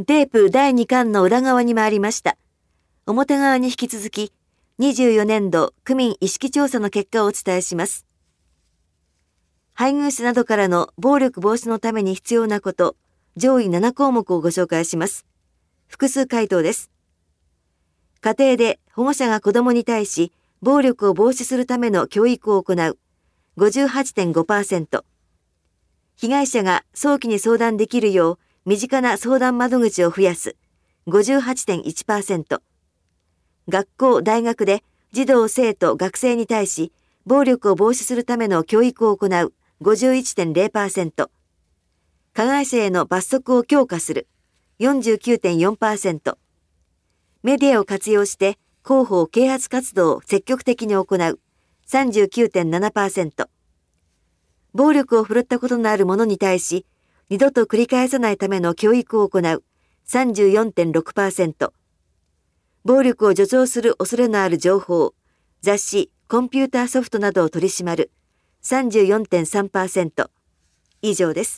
テープ第2巻の裏側に回りました。表側に引き続き、24年度区民意識調査の結果をお伝えします。配偶者などからの暴力防止のために必要なこと、上位7項目をご紹介します。複数回答です。家庭で保護者が子供に対し暴力を防止するための教育を行う 58.5%。被害者が早期に相談できるよう身近な相談窓口を増やす 58.1%。学校・大学で児童・生徒・学生に対し暴力を防止するための教育を行う 51.0%。加害者への罰則を強化する 49.4%。メディアを活用して広報・啓発活動を積極的に行う 39.7%。暴力を振るったことのある者に対し二度と繰り返さないための教育を行う 34.6%。暴力を助長する恐れのある情報、雑誌、コンピューターソフトなどを取り締まる 34.3%。以上です。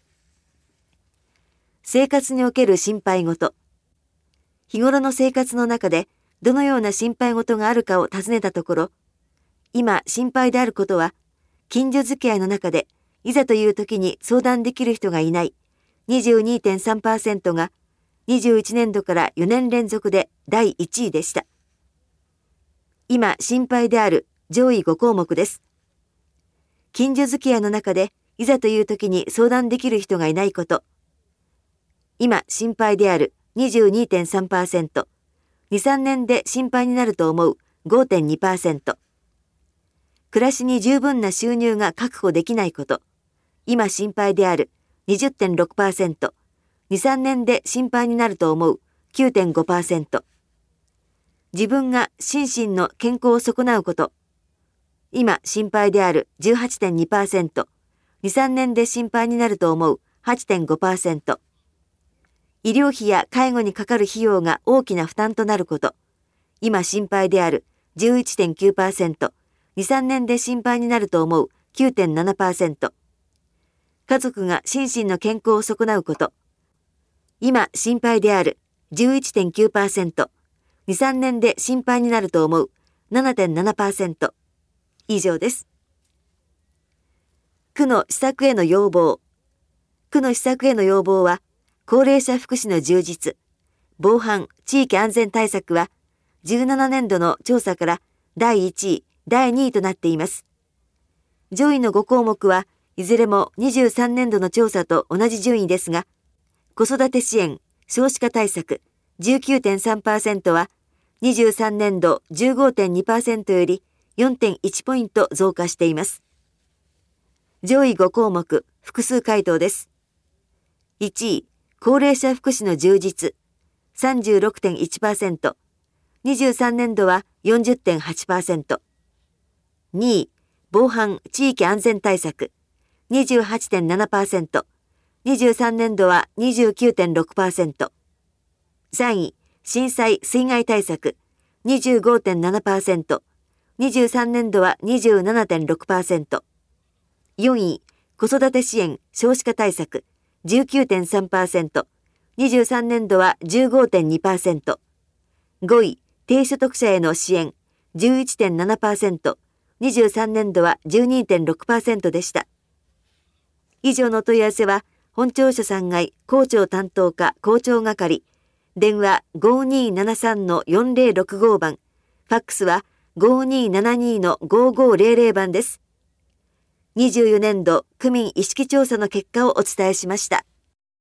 生活における心配事。日頃の生活の中でどのような心配事があるかを尋ねたところ、今心配であることは、近所付き合いの中でいざという時に相談できる人がいない 22.3% が21年度から4年連続で第1位でした。今心配である上位5項目です。近所付き合いの中でいざという時に相談できる人がいないこと。今心配である 22.3%。2、3年で心配になると思う 5.2%。暮らしに十分な収入が確保できないこと。今心配である 20.6%。2、3年で心配になると思う 9.5%。自分が心身の健康を損なうこと。今心配である 18.2%。2、3年で心配になると思う 8.5%。医療費や介護にかかる費用が大きな負担となること。今心配である 11.9%。2、3年で心配になると思う 9.7%。家族が心身の健康を損なうこと。今心配である 11.9%。2、3年で心配になると思う 7.7%。以上です。区の施策への要望。区の施策への要望は、高齢者福祉の充実、防犯・地域安全対策は、17年度の調査から第1位、第2位となっています。上位の5項目はいずれも23年度の調査と同じ順位ですが、子育て支援・少子化対策 19.3% は23年度 15.2% より 4.1 ポイント増加しています。上位5項目、複数回答です。1位、高齢者福祉の充実 36.1%。23年度は 40.8%。2位、防犯・地域安全対策 28.7%。23年度は 29.6%。3位、震災・水害対策 25.7%。23年度は 27.6%。4位、子育て支援・少子化対策 19.3%。23年度は 15.2%。5位、低所得者への支援 11.7%。23年度は 12.6% でした。以上の問い合わせは、本庁舎3階校長担当課校長係、電話 5273-4065 番、ファックスは 5272-5500 番です。24年度区民意識調査の結果をお伝えしました。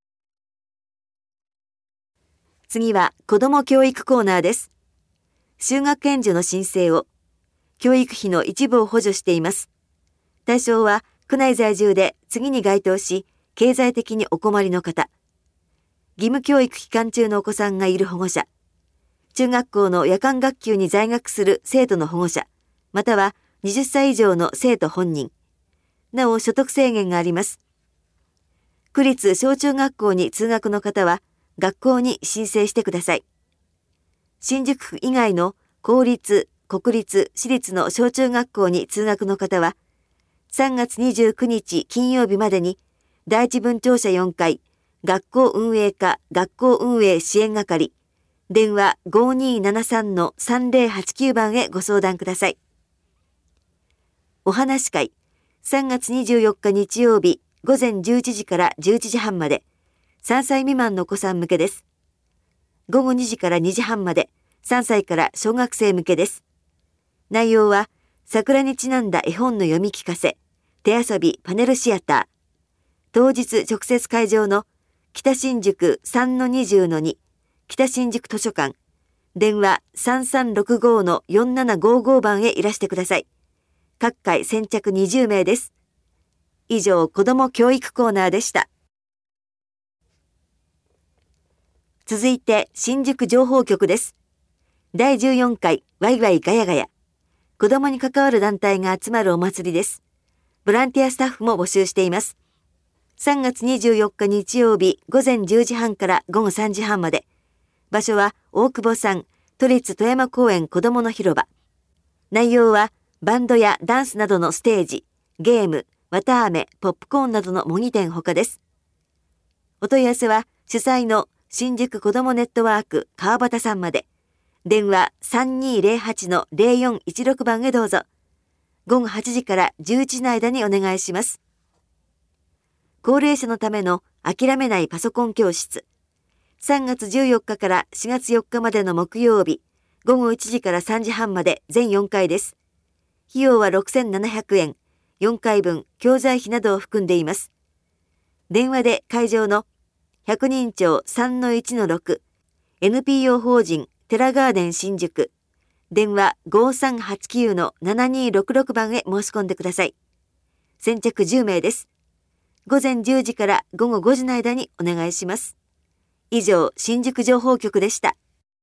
次は子ども教育コーナーです。就学援助の申請を、教育費の一部を補助しています。対象は区内在住で次に該当し、経済的にお困りの方、義務教育期間中のお子さんがいる保護者、中学校の夜間学級に在学する生徒の保護者、または20歳以上の生徒本人。なお所得制限があります。区立小中学校に通学の方は学校に申請してください。新宿区以外の公立、国立、私立の小中学校に通学の方は3月29日金曜日までに第一分庁舎4階学校運営課学校運営支援係、電話 5273-3089 番へご相談ください。お話会、3月24日日曜日午前11時から11時半まで、3歳未満のお子さん向けです。午後2時から2時半まで、3歳から小学生向けです。内容は、桜にちなんだ絵本の読み聞かせ、手遊びパネルシアター。当日直接会場の北新宿 3-20-2 北新宿図書館、電話 3365-4755 番へいらしてください。各回先着20名です。以上、子ども教育コーナーでした。続いて新宿情報局です。第14回ワイワイガヤガヤ。子どもに関わる団体が集まるお祭りです。ボランティアスタッフも募集しています。3月24日日曜日午前10時半から午後3時半まで。場所は大久保山都立富山公園子どもの広場。内容はバンドやダンスなどのステージ、ゲーム、綿あめ、ポップコーンなどの模擬店ほかです。お問い合わせは主催の新宿子どもネットワーク川端さんまで。電話 3208-0416 番へどうぞ。午後8時から11時の間にお願いします。高齢者のための諦めないパソコン教室。3月14日から4月4日までの木曜日、午後1時から3時半まで全4回です。費用は6700円、4回分教材費などを含んでいます。電話で会場の百人町 3-1-6 NPO 法人テラガーデン新宿、電話 5389-7266 番へ申し込んでください。先着10名です。午前10時から午後5時の間にお願いします。以上、新宿情報局でした。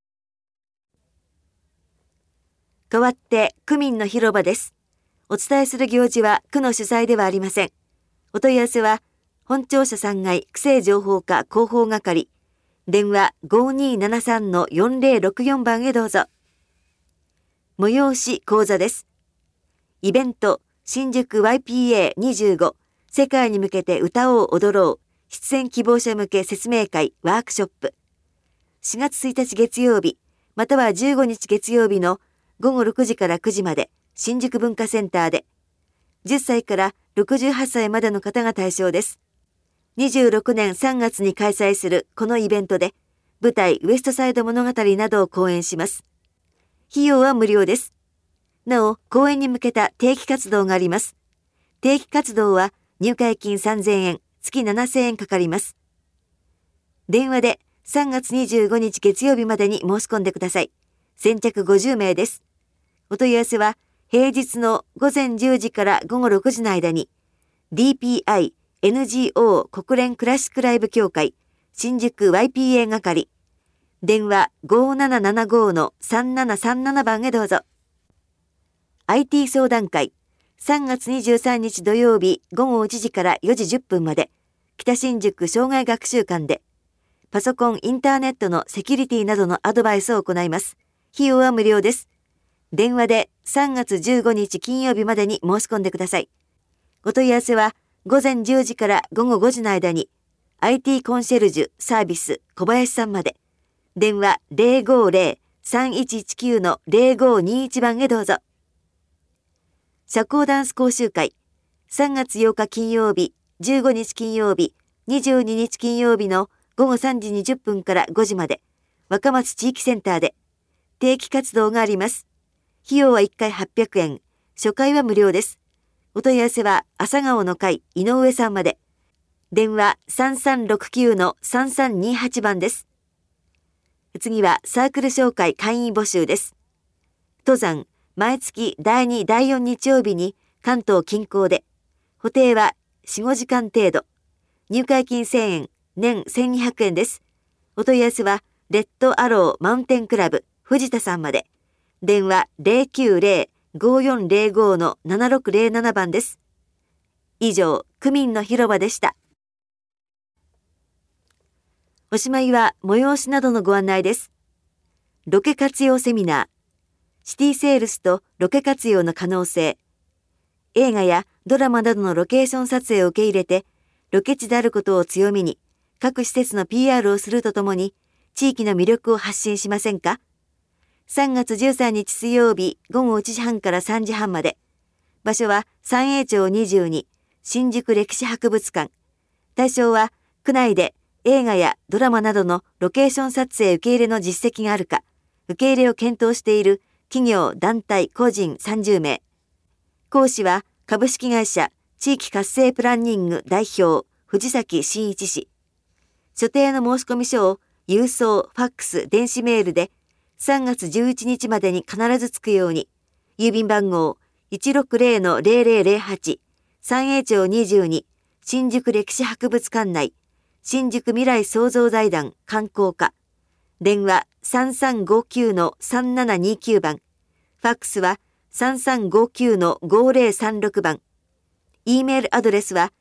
代わって区民の広場です。お伝えする行事は区の主催ではありません。お問い合わせは本庁舎3階区政情報課広報係、電話 5273-4064 番へどうぞ。催し講座です。イベント新宿 YPA25 世界に向けて歌おう踊ろう出演希望者向け説明会ワークショップ。4月1日月曜日または15日月曜日の午後6時から9時まで新宿文化センターで、10歳から68歳までの方が対象です。26年3月に開催するこのイベントで舞台ウエストサイド物語などを講演します。費用は無料です。なお、講演に向けた定期活動があります。定期活動は入会金3000円、月7000円かかります。電話で3月25日月曜日までに申し込んでください。先着50名です。お問い合わせは平日の午前10時から午後6時の間に DPI NGO 国連クラシックライブ協会新宿 YPA 係、電話 5775-3737 番へどうぞ。IT 相談会3月23日土曜日午後1時から4時10分まで北新宿障害学習館でパソコンインターネットのセキュリティなどのアドバイスを行います。費用は無料です。電話で3月15日金曜日までに申し込んでください。お問い合わせは午前10時から午後5時の間に IT コンシェルジュサービス小林さんまで。電話 050-3119-0521 番へどうぞ。社交ダンス講習会3月8日金曜日、15日金曜日、22日金曜日の午後3時20分から5時まで若松地域センターで定期活動があります。費用は1回800円、初回は無料です。お問い合わせは朝顔の会井上さんまで。電話 3369-3328 番です。次はサークル紹介会員募集です。登山毎月第2、第4日曜日に関東近郊で、補定は4、5時間程度。入会金1000円、年1200円です。お問い合わせはレッドアローマウンテンクラブ藤田さんまで。電話 090-5405-7607 番です。以上、区民の広場でした。おしまいは催しなどのご案内です。ロケ活用セミナー。シティセールスとロケ活用の可能性。映画やドラマなどのロケーション撮影を受け入れて、ロケ地であることを強みに、 各施設の PR をするとともに、地域の魅力を発信しませんか？ 3 月13日水曜日午後1時半から3時半まで。場所は三栄町22新宿歴史博物館。対象は区内で映画やドラマなどのロケーション撮影受け入れの実績があるか、受け入れを検討している企業、団体、個人30名。講師は株式会社地域活性プランニング代表藤崎真一氏。所定の申込書を郵送、ファックス、電子メールで3月11日までに必ず着くように、郵便番号 160-0008 三栄町22新宿歴史博物館内新宿未来創造財団観光課。電話 3359-3729 番。ファックスは 3359-5036 番。E メールアドレスは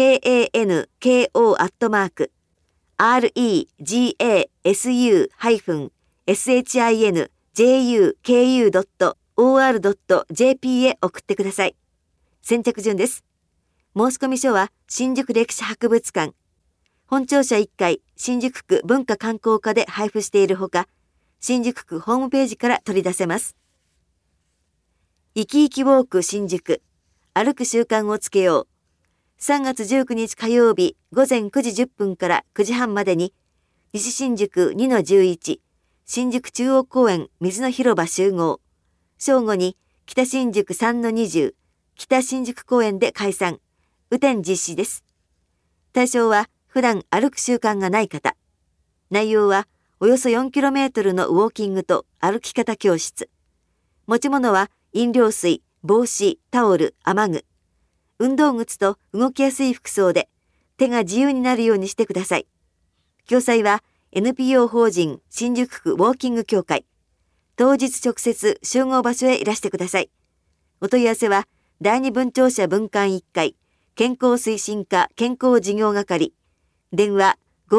kanko-shinjuku.or.jp へ送ってください。先着順です。申込書は新宿歴史博物館、本庁舎1階新宿区文化観光課で配布しているほか、新宿区ホームページから取り出せます。いきいきウォーク新宿、歩く習慣をつけよう。3月19日火曜日午前9時10分から9時半までに、西新宿 2-11 新宿中央公園水の広場集合。正午に北新宿 3-20 北新宿公園で開催。雨天実施です。対象は普段歩く習慣がない方。内容はおよそ 4km のウォーキングと歩き方教室。持ち物は飲料水、帽子、タオル、雨具。運動靴と動きやすい服装で手が自由になるようにしてください。共催は NPO 法人新宿区ウォーキング協会。当日直接集合場所へいらしてください。お問い合わせは第二分庁舎分館1階健康推進課健康事業係。電話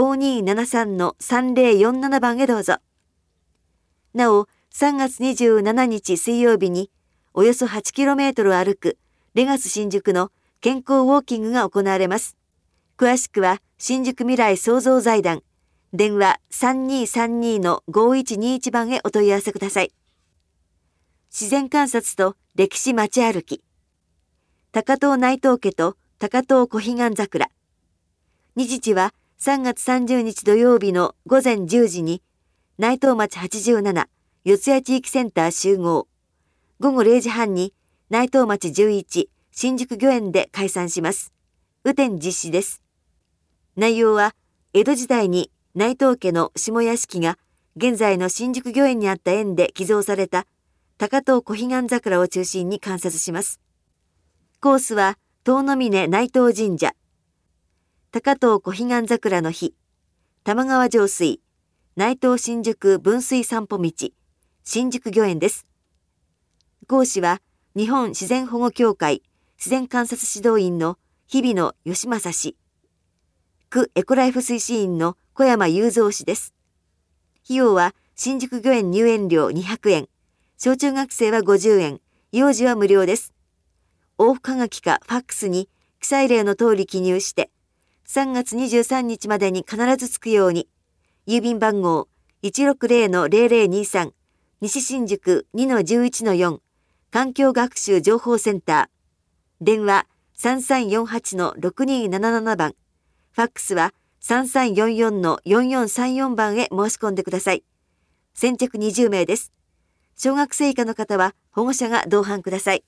5273-3047 番へどうぞ。なお、3月27日水曜日におよそ 8km 歩くレガス新宿の健康ウォーキングが行われます。詳しくは新宿未来創造財団。電話 3232-5121 番へお問い合わせください。自然観察と歴史街歩き。高遠内藤家と高遠小彼岸桜。日時は3月30日土曜日の午前10時に内藤町87四谷地域センター集合。午後0時半に内藤町11新宿御苑で開催します。雨天実施です。内容は江戸時代に内藤家の下屋敷が現在の新宿御苑にあった園で寄贈された高遠小彼岸桜を中心に観察します。コースは遠野峰内藤神社、高遠小彼岸桜の日、玉川上水、内藤新宿分水散歩道、新宿御苑です。講師は日本自然保護協会自然観察指導員の日比野義正氏、区エコライフ推進員の小山雄三氏です。費用は新宿御苑入園料200円、小中学生は50円、幼児は無料です。往復はがきかファックスに記載例の通り記入して、3月23日までに必ず着くように、郵便番号 160-0023 西新宿 2-11-4 環境学習情報センター。電話 3348-6277 番。ファックスは 3344-4434 番へ申し込んでください。先着20名です。小学生以下の方は保護者が同伴ください。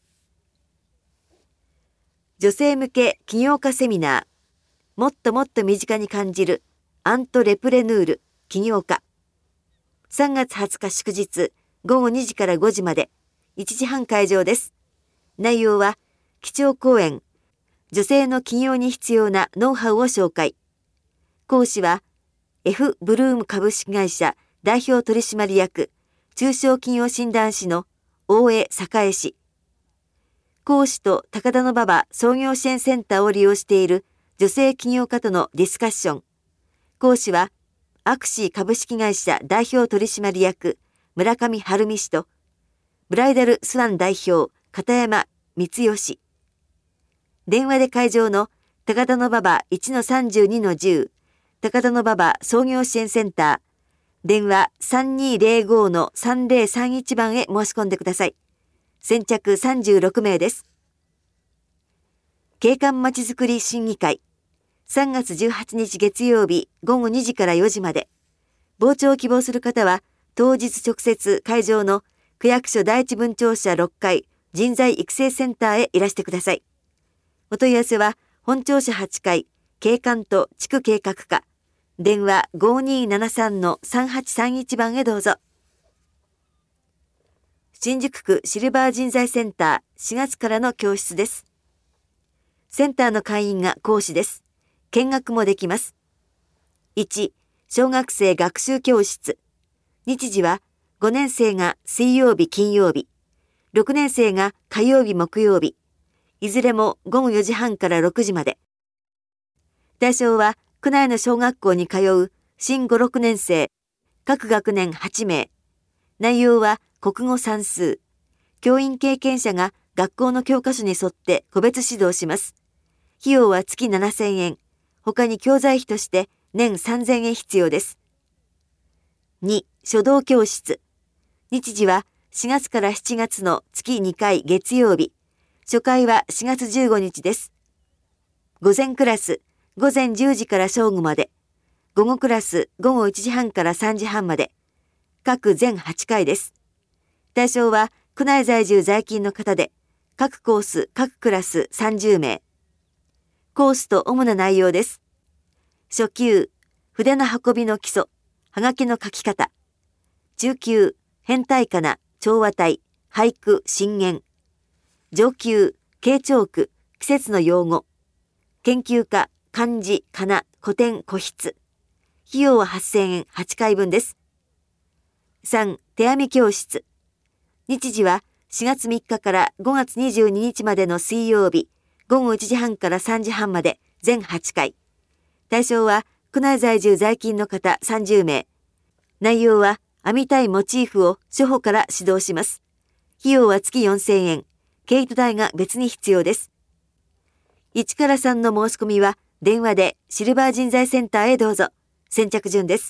女性向け起業家セミナー。もっともっと身近に感じるアントレプレヌール起業家。3月20日祝日午後2時から5時まで1時半会場です。内容は基調講演、女性の起業に必要なノウハウを紹介。講師は F ブルーム株式会社代表取締役中小企業診断士の大江栄氏。講師と高田馬場創業支援センターを利用している女性起業家とのディスカッション。講師はアクシー株式会社代表取締役村上晴美氏とブライダルスワン代表片山光義。電話で会場の高田馬場 1-32-10 高田馬場創業支援センター、電話 3205-3031 番へ申し込んでください。先着36名です。景観まちづくり審議会、3月18日月曜日午後2時から4時まで。傍聴を希望する方は、当日直接会場の区役所第一分庁舎6階人材育成センターへいらしてください。お問い合わせは、本庁舎8階、景観と地区計画課、電話 5273-3831 番へどうぞ。新宿区シルバー人材センター4月からの教室です。センターの会員が講師です。見学もできます。1、小学生学習教室。日時は5年生が水曜日金曜日、6年生が火曜日木曜日、いずれも午後4時半から6時まで。対象は区内の小学校に通う新5、6年生、各学年8名。内容は国語算数。教員経験者が学校の教科書に沿って個別指導します。費用は月7000円。他に教材費として年3000円必要です。2、書道教室。日時は4月から7月の月2回月曜日。初回は4月15日です。午前クラス、午前10時から正午まで。午後クラス、午後1時半から3時半まで。各全8回です。対象は区内在住在勤の方で、各コース、各クラス30名。コースと主な内容です。初級、筆の運びの基礎、はがきの書き方。中級、変体仮名、調和体、俳句、新言。上級、慶長句、季節の用語。研究家、漢字、仮名、古典、古筆。費用は8000円、8回分です。3、手編み教室。日時は4月3日から5月22日までの水曜日、午後1時半から3時半まで全8回。対象は区内在住在勤の方30名。内容は編みたいモチーフを初歩から指導します。費用は月4000円。毛糸代が別に必要です。1から3の申し込みは電話でシルバー人材センターへどうぞ。先着順です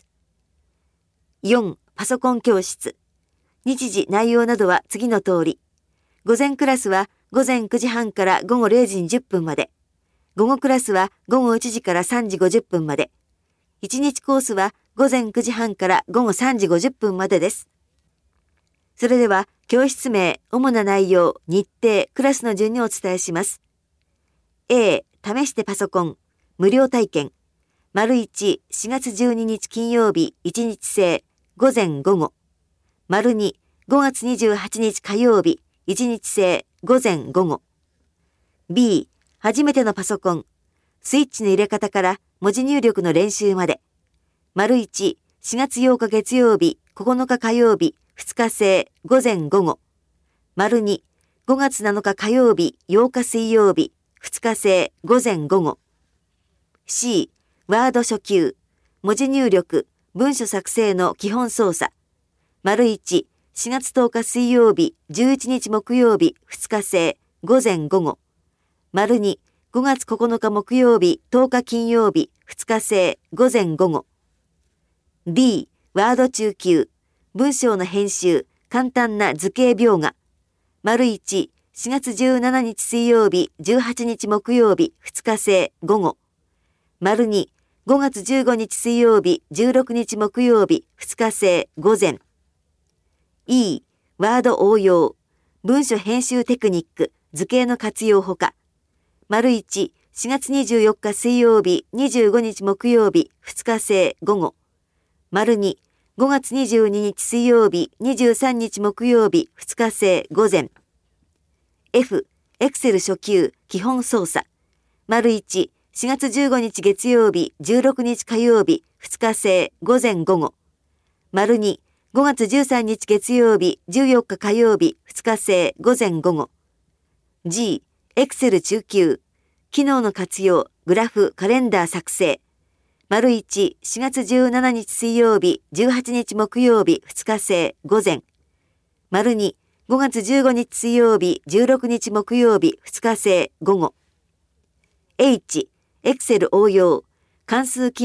。4、パソコン教室。日時、内容などは次の通り。午前クラスは午前9時半から午後0時20分まで。午後クラスは午後1時から3時50分まで。1日コースは午前9時半から午後3時50分までです。それでは、教室名、主な内容、日程、クラスの順にお伝えします。A、試してパソコン、無料体験。丸1、4月12日金曜日、1日制、午前午後。丸2、5月28日火曜日、1日制、午前午後。B、初めてのパソコン、スイッチの入れ方から文字入力の練習まで。丸1、4月8日月曜日、9日火曜日、2日制、午前午後。丸2、5月7日火曜日、8日水曜日、2日制、午前午後。C、ワード初級、文字入力、文書作成の基本操作。丸1、4月10日水曜日、11日木曜日、2日制、午前午後。丸2、5月9日木曜日、10日金曜日、2日制、午前午後。D、ワード中級、文章の編集、簡単な図形描画。丸1、4月17日水曜日、18日木曜日、2日制、午後。丸2、5月15日水曜日、16日木曜日、2日制、午前。E、ワード応用、文書編集テクニック、図形の活用ほか。丸1、4月24日水曜日、25日木曜日、2日制、午後。丸2、5月22日水曜日、23日木曜日、2日制、午前。F、エクセル初級、基本操作。丸1、4月15日月曜日、16日火曜日、2日制、午前午後。丸2、5月13日月曜日、14日火曜日、2日制、午前午後。G、エクセル中級、機能の活用、グラフ、カレンダー作成。丸1、4月17日水曜日、18日木曜日、2日制、午前。丸2、5月15日水曜日、16日木曜日、2日制、午後。H、エクセル応用、関数機能、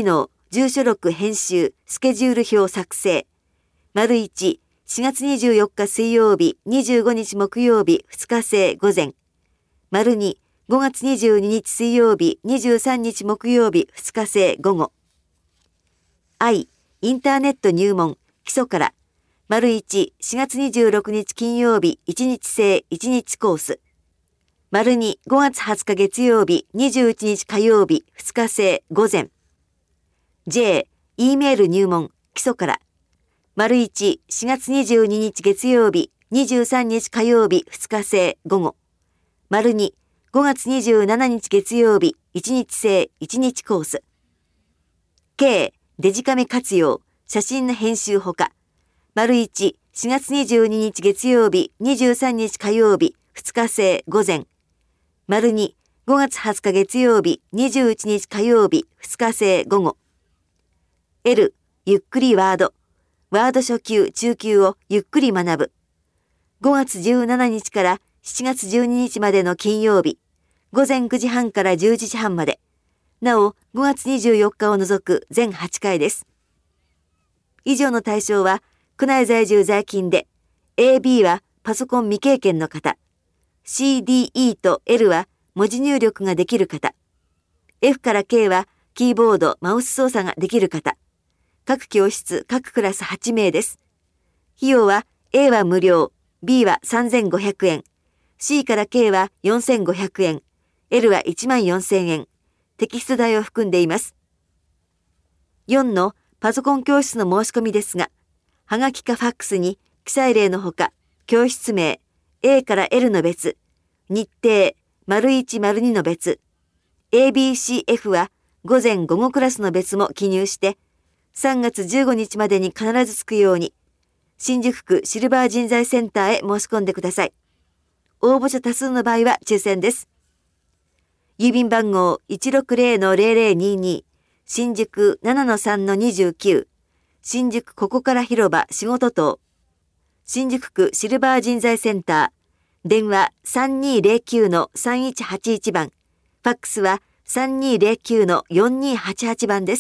住所録編集、スケジュール表作成。1、4月24日水曜日、25日木曜日、2日制午前。2、5月22日水曜日、23日木曜日、2日制午後。I、インターネット入門、基礎から。1、4月26日金曜日、1日制1日コース。2、5月20日月曜日、21日火曜日、2日制午前。J、E メール入門、基礎から。1、4月22日月曜日、23日火曜日、2日制午後。2、5月27日月曜日、1日制1日コース。K、デジカメ活用、写真の編集ほか。1、4月22日月曜日、23日火曜日、2日制午前。2、5月20日月曜日、21日火曜日、2日制午後。L、ゆっくりワード。ワード初級、中級をゆっくり学ぶ。5月17日から7月12日までの金曜日、午前9時半から10時半まで。なお、5月24日を除く全8回です。以上の対象は、区内在住在勤で、AB はパソコン未経験の方、CDE と L は文字入力ができる方、F から K はキーボード、マウス操作ができる方、各教室、各クラス8名です。費用は A は無料、B は3500円、C から K は4500円、L は14000円、テキスト代を含んでいます。4のパソコン教室の申し込みですが、はがきかファックスに記載例のほか、教室名、A から L の別、日程、01、02の別、ABCF は午前午後クラスの別も記入して、3月15日までに必ず着くように、新宿区シルバー人材センターへ申し込んでください。応募者多数の場合は抽選です。郵便番号 160-0022 新宿 7-3-29 新宿ここから広場仕事棟新宿区シルバー人材センター電話 3209-3181 番ファックスは 3209-4288 番です。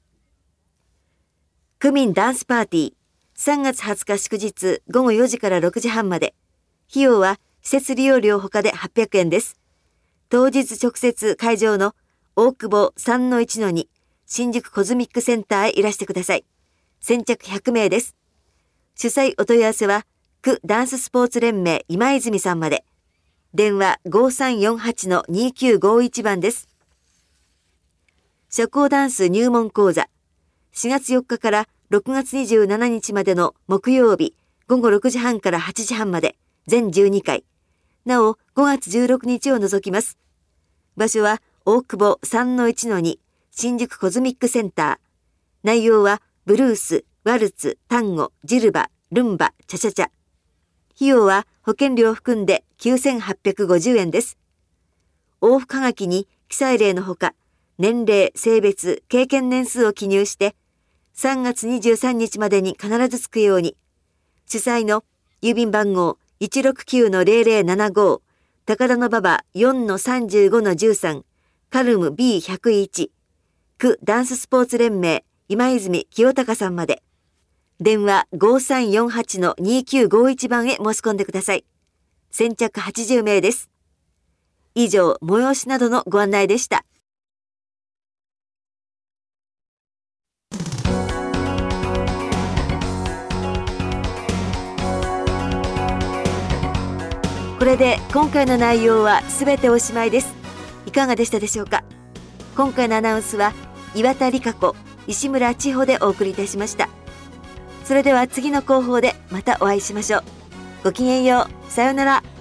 区民ダンスパーティー3月20日祝日午後4時から6時半まで費用は施設利用料ほかで800円です。当日直接会場の大久保 3-1-2 新宿コズミックセンターへいらしてください。先着100名です。主催お問い合わせは区ダンススポーツ連盟今泉さんまで。電話 5348-2951 番です。社交ダンス入門講座4月4日から6月27日までの木曜日午後6時半から8時半まで全12回。なお5月16日を除きます。場所は大久保 3-1-2 新宿コズミックセンター。内容はブルース、ワルツ、タンゴ、ジルバ、ルンバ、チャチャチャ。費用は保険料を含んで9850円です。往復はがきに記載例のほか、年齢、性別、経験年数を記入して、3月23日までに必ず着くように、主催の郵便番号 169-0075 高田馬場 4-35-13 カルム B101 区ダンススポーツ連盟今泉清隆さんまで。電話 5348-2951 番へ申し込んでください。先着80名です。以上、催しなどのご案内でした。これで今回の内容はすべておしまいです。いかがでしたでしょうか。今回のアナウンスは岩田理香子、石村千穂でお送りいたしました。それでは次の広報でまたお会いしましょう。ごきげんよう。さようなら。